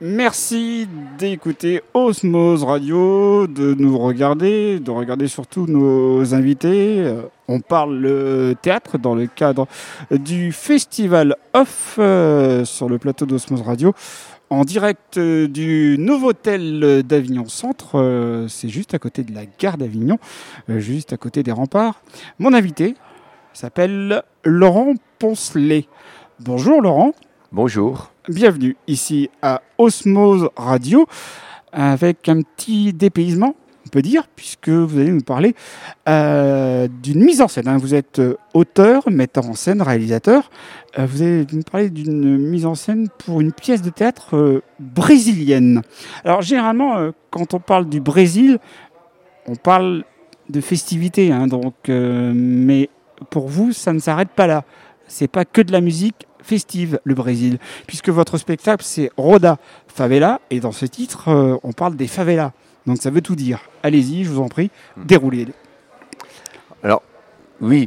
Merci d'écouter Osmose Radio, de nous regarder, de regarder surtout nos invités. On parle le théâtre dans le cadre du Festival Off sur le plateau d'Osmose Radio, en direct du Novotel d'Avignon Centre. C'est juste à côté de la gare d'Avignon, juste à côté des remparts. Mon invité s'appelle Laurent Poncelet. Bonjour Laurent. Bonjour. Bienvenue ici à Osmose Radio avec un petit dépaysement, on peut dire, puisque vous allez nous parler d'une mise en scène. Vous êtes auteur, metteur en scène, réalisateur. Vous allez nous parler d'une mise en scène pour une pièce de théâtre brésilienne. Alors généralement, quand on parle du Brésil, on parle de festivités, mais pour vous, ça ne s'arrête pas là. C'est pas que de la musique festive, le Brésil, puisque votre spectacle c'est Roda Favela, et dans ce titre on parle des favelas, donc ça veut tout dire. Allez-y, je vous en prie, déroulez. Alors oui,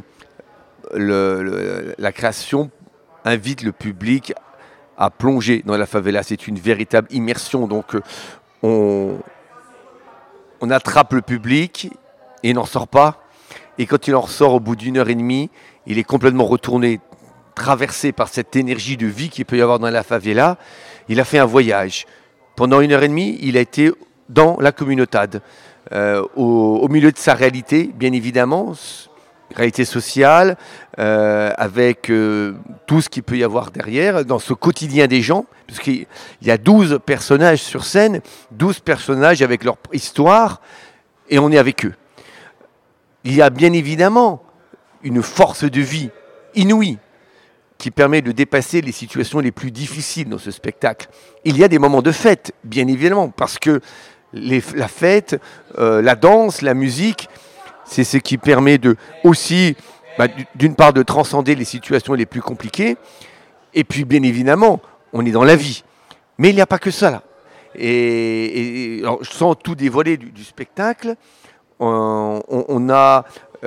la création invite le public à plonger dans la favela. C'est une véritable immersion, donc on attrape le public et il n'en sort pas, et quand il en ressort au bout d'une heure et demie, il est complètement retourné, traversé par cette énergie de vie qu'il peut y avoir dans la favela. Il a fait un voyage. Pendant une heure et demie, il a été dans la communautade, au milieu de sa réalité, bien évidemment, réalité sociale, avec tout ce qu'il peut y avoir derrière, dans ce quotidien des gens, puisqu'il y a 12 personnages sur scène, 12 personnages avec leur histoire, et on est avec eux. Il y a bien évidemment une force de vie inouïe, qui permet de dépasser les situations les plus difficiles dans ce spectacle. Il y a des moments de fête, bien évidemment, parce que la fête, la danse, la musique, c'est ce qui permet aussi, d'une part, de transcender les situations les plus compliquées, et puis, bien évidemment, on est dans la vie. Mais il n'y a pas que ça, là. Et alors, sans tout dévoiler du spectacle, on a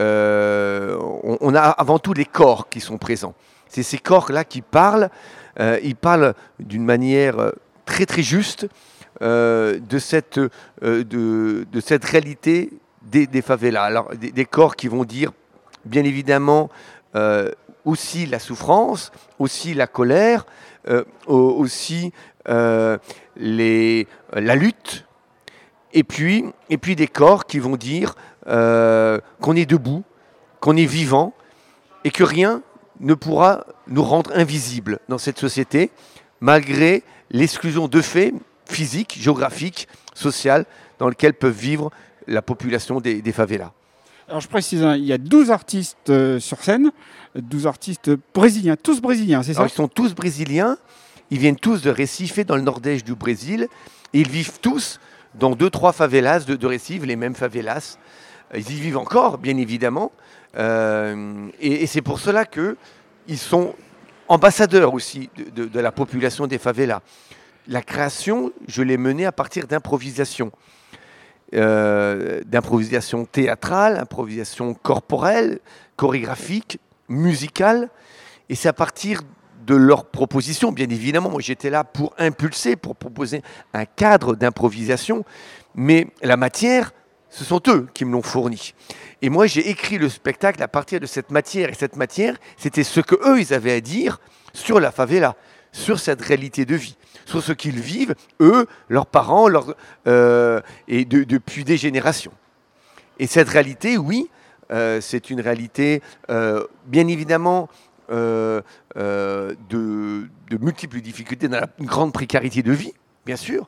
avant tout les corps qui sont présents. C'est ces corps-là qui parlent. Ils parlent d'une manière très très juste de cette réalité des favelas. Alors des corps qui vont dire, bien évidemment, aussi la souffrance, aussi la colère, aussi la lutte. Et puis des corps qui vont dire qu'on est debout, qu'on est vivant, et que rien ne pourra nous rendre invisibles dans cette société, malgré l'exclusion de faits physiques, géographiques, sociales, dans lesquels peuvent vivre la population des favelas. Alors je précise, il y a 12 artistes sur scène, 12 artistes brésiliens, tous brésiliens, c'est ça? Alors, ils sont tous brésiliens, ils viennent tous de Recife, dans le nord-est du Brésil, et ils vivent tous dans 2-3 favelas de Recife, les mêmes favelas. Ils y vivent encore, bien évidemment, et c'est pour cela qu'ils sont ambassadeurs aussi de la population des favelas. La création, je l'ai menée à partir d'improvisation. D'improvisation théâtrale, improvisation corporelle, chorégraphique, musicale, et c'est à partir de leurs propositions, bien évidemment. Moi, j'étais là pour impulser, pour proposer un cadre d'improvisation, mais la matière, ce sont eux qui me l'ont fourni. Et moi, j'ai écrit le spectacle à partir de cette matière, et cette matière, c'était ce qu'eux, ils avaient à dire sur la favela, sur cette réalité de vie, sur ce qu'ils vivent, eux, leurs parents, depuis des générations. Et cette réalité, oui, c'est une réalité, bien évidemment, de multiples difficultés, dans une grande précarité de vie, bien sûr,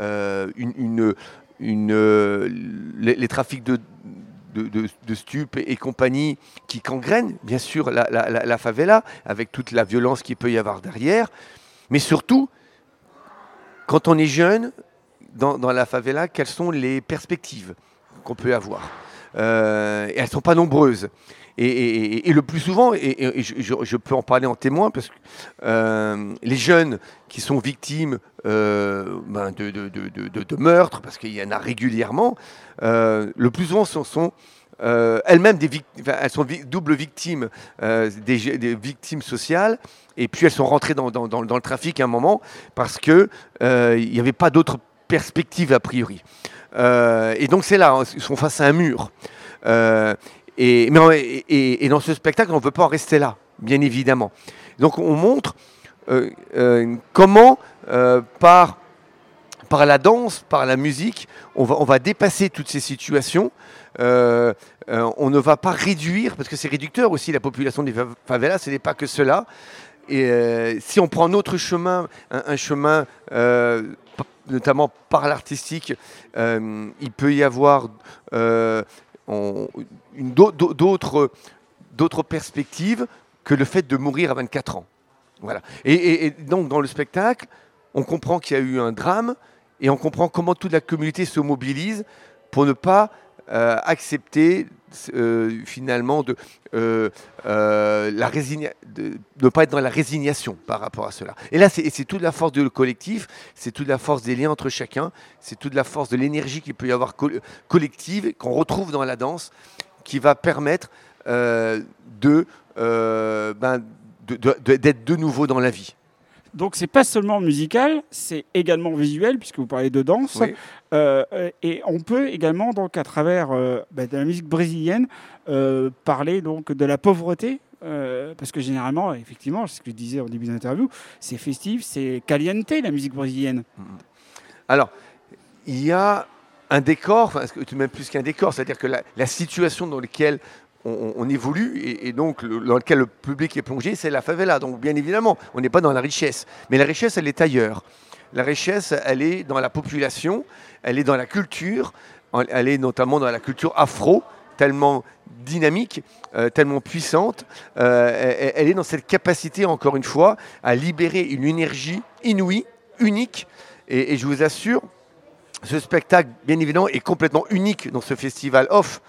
les trafics de stupes et compagnie qui gangrènent, bien sûr, la favela, avec toute la violence qu'il peut y avoir derrière. Mais surtout, quand on est jeune, dans la favela, quelles sont les perspectives qu'on peut avoir? Et elles ne sont pas nombreuses. Et le plus souvent, et je peux en parler en témoin, parce que les jeunes qui sont victimes de meurtres, parce qu'il y en a régulièrement, le plus souvent sont elles-mêmes elles sont double victimes, des victimes sociales, et puis elles sont rentrées dans le trafic à un moment parce que il n'y avait pas d'autre perspective a priori. Et donc c'est là, ils sont face à un mur. Et dans ce spectacle, on ne veut pas en rester là, bien évidemment. Donc on montre comment par la danse, par la musique, on va dépasser toutes ces situations. On ne va pas réduire, parce que c'est réducteur aussi la population des favelas, ce n'est pas que cela. Et si on prend un autre chemin, un chemin notamment par l'artistique, il peut y avoir d'autres perspectives que le fait de mourir à 24 ans. Voilà. Et donc dans le spectacle, on comprend qu'il y a eu un drame et on comprend comment toute la communauté se mobilise pour ne pas accepter finalement de ne pas être dans la résignation par rapport à cela. Et là, c'est toute la force du collectif, c'est toute la force des liens entre chacun, c'est toute la force de l'énergie qu'il peut y avoir collective, qu'on retrouve dans la danse, qui va permettre d'être de nouveau dans la vie. Donc c'est pas seulement musical, c'est également visuel, puisque vous parlez de danse. Oui. Et on peut également, donc, à travers de la musique brésilienne, parler donc, de la pauvreté. Parce que généralement, effectivement, c'est ce que je disais en début d'interview, c'est festif, c'est caliente, la musique brésilienne. Alors, il y a un décor, même plus qu'un décor, c'est-à-dire que la situation dans laquelle on évolue et donc dans lequel le public est plongé, c'est la favela. Donc bien évidemment, on n'est pas dans la richesse. Mais la richesse, elle est ailleurs. La richesse, elle est dans la population, elle est dans la culture, elle est notamment dans la culture afro, tellement dynamique, tellement puissante. Elle est dans cette capacité, encore une fois, à libérer une énergie inouïe, unique. Et je vous assure, ce spectacle, bien évidemment, est complètement unique dans ce festival off.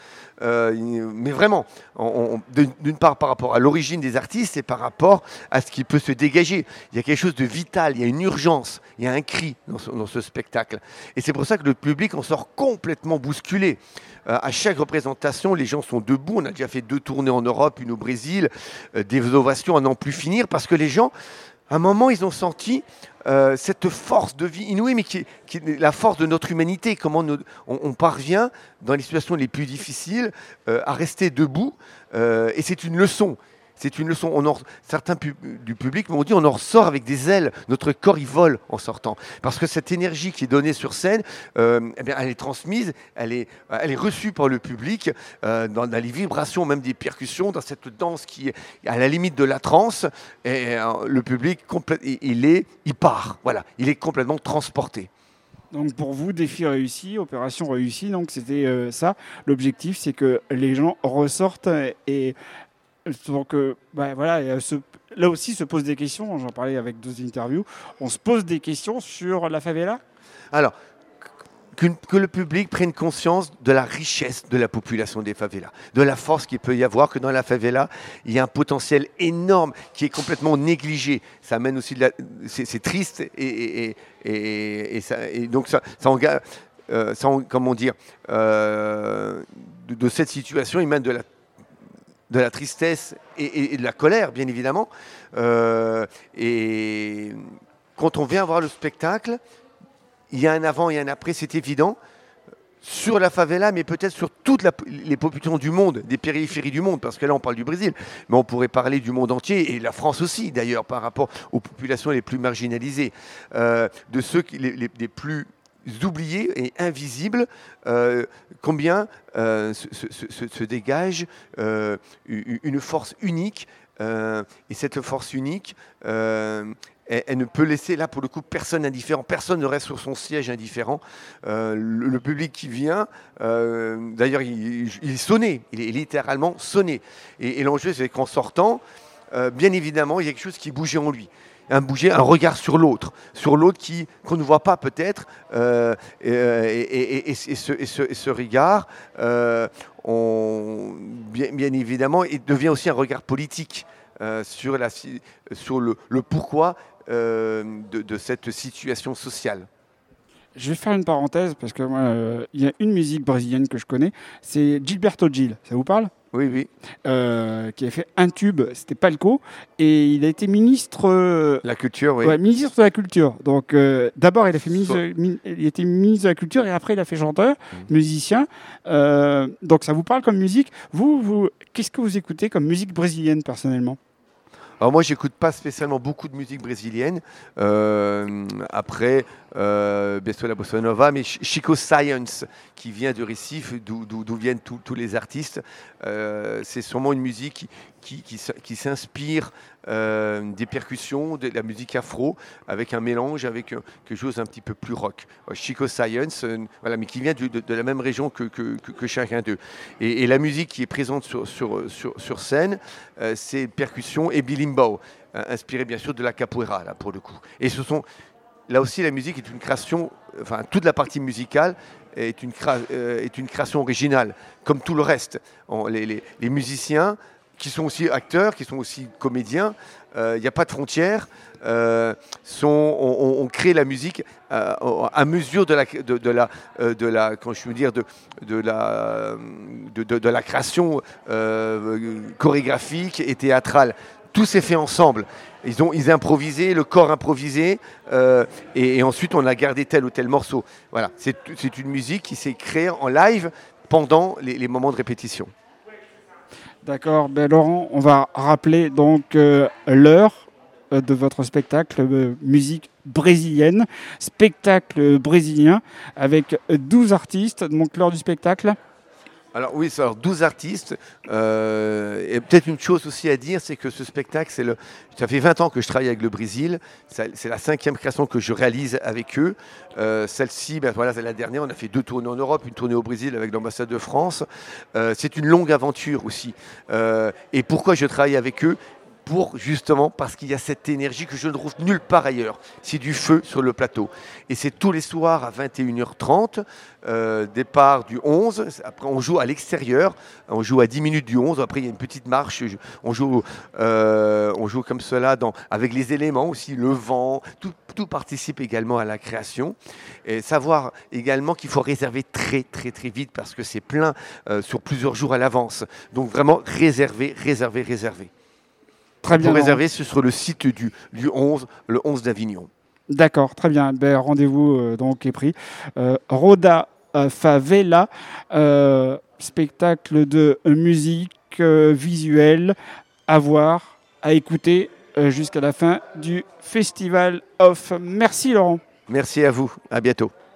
Mais vraiment, d'une part par rapport à l'origine des artistes et par rapport à ce qui peut se dégager. Il y a quelque chose de vital, il y a une urgence, il y a un cri dans ce spectacle. Et c'est pour ça que le public en sort complètement bousculé. À chaque représentation, les gens sont debout. On a déjà fait 2 tournées en Europe, une au Brésil, des ovations à n'en plus finir, parce que les gens, à un moment, ils ont senti cette force de vie inouïe, mais qui est la force de notre humanité, comment on parvient, dans les situations les plus difficiles, à rester debout. Et c'est une leçon. C'est une leçon. Certains du public m'ont dit on en ressort avec des ailes. Notre corps, il vole en sortant. Parce que cette énergie qui est donnée sur scène, eh bien, elle est transmise, elle est reçue par le public, dans les vibrations, même des percussions, dans cette danse qui est à la limite de la transe. Et le public, il part. Voilà, il est complètement transporté. Donc pour vous, défi réussi, opération réussie, donc c'était ça. L'objectif, c'est que les gens ressortent et donc voilà, là aussi se posent des questions. J'en parlais avec 2 interviews. On se pose des questions sur la favela. Alors, que le public prenne conscience de la richesse de la population des favelas, de la force qu'il peut y avoir, que dans la favela, il y a un potentiel énorme qui est complètement négligé. Ça amène aussi c'est triste et donc ça engage, comment dire, de cette situation, il mène de la tristesse et de la colère, bien évidemment. Et quand on vient voir le spectacle, il y a un avant et un après, c'est évident, sur la favela, mais peut-être sur toutes les populations du monde, des périphéries du monde, parce que là, on parle du Brésil, mais on pourrait parler du monde entier, et la France aussi, d'ailleurs, par rapport aux populations les plus marginalisées, de ceux les plus oubliés et invisibles, combien se dégage une force unique, et cette force unique, elle ne peut laisser, là, pour le coup, personne indifférent. Personne ne reste sur son siège indifférent. Le public qui vient, d'ailleurs, il est sonné. Il est littéralement sonné. Et l'enjeu, c'est qu'en sortant, bien évidemment, il y a quelque chose qui bougeait en lui. Un regard sur l'autre qu'on ne voit pas peut-être, et ce regard, bien évidemment, il devient aussi un regard politique sur le pourquoi de cette situation sociale. Je vais faire une parenthèse parce que moi, il y a une musique brésilienne que je connais, c'est Gilberto Gil. Ça vous parle? Oui, oui. Qui avait fait un tube, c'était Palco, et il a été ministre, La culture, oui. ouais, ministre de la Culture. Donc d'abord il a fait So- il était ministre de la Culture et après il a fait chanteur, musicien. Donc ça vous parle comme musique. Qu'est-ce que vous écoutez comme musique brésilienne personnellement? Alors moi, j'écoute pas spécialement beaucoup de musique brésilienne. Après, bien sûr la bossa nova, mais Chico Science, qui vient de Recife, d'où viennent tous les artistes, c'est sûrement une musique qui s'inspire des percussions, de la musique afro, avec un mélange, avec quelque chose un petit peu plus rock. Chico Science, voilà, mais qui vient de la même région que chacun d'eux. Et la musique qui est présente sur scène, c'est percussion et bilimbao, inspiré bien sûr de la capoeira, là, pour le coup. Et là aussi, la musique est une création, enfin, toute la partie musicale est une création originale, comme tout le reste. Les musiciens, qui sont aussi acteurs, qui sont aussi comédiens, il n'y a pas de frontières, on crée la musique à mesure quand je veux dire, de la création chorégraphique et théâtrale. Tout s'est fait ensemble. Ils improvisé, le corps improvisé, et ensuite on a gardé tel ou tel morceau. Voilà, c'est une musique qui s'est créée en live pendant les moments de répétition. D'accord, ben Laurent, on va rappeler donc l'heure de votre spectacle musique brésilienne, spectacle brésilien avec 12 artistes, donc l'heure du spectacle. Alors oui, alors 12 artistes. Et peut-être une chose aussi à dire, c'est que ce spectacle, ça fait 20 ans que je travaille avec le Brésil. C'est la 5e création que je réalise avec eux. Celle-ci, ben voilà, c'est la dernière. On a fait 2 tournées en Europe, une tournée au Brésil avec l'ambassade de France. C'est une longue aventure aussi. Et pourquoi je travaille avec eux? Justement parce qu'il y a cette énergie que je ne trouve nulle part ailleurs. C'est du feu sur le plateau. Et c'est tous les soirs à 21h30, départ du 11. Après, on joue à l'extérieur. On joue à 10 minutes du 11. Après, il y a une petite marche. On joue comme cela avec les éléments aussi, le vent. Tout participe également à la création. Et savoir également qu'il faut réserver très, très, très vite parce que c'est plein sur plusieurs jours à l'avance. Donc vraiment, réserver. Très bien. Pour réserver, ce sera le site du 11, le 11 d'Avignon. D'accord, très bien. Ben, rendez-vous donc est pris. Roda Favela, spectacle de musique visuelle à voir, à écouter jusqu'à la fin du Festival Off. Merci Laurent. Merci à vous. À bientôt.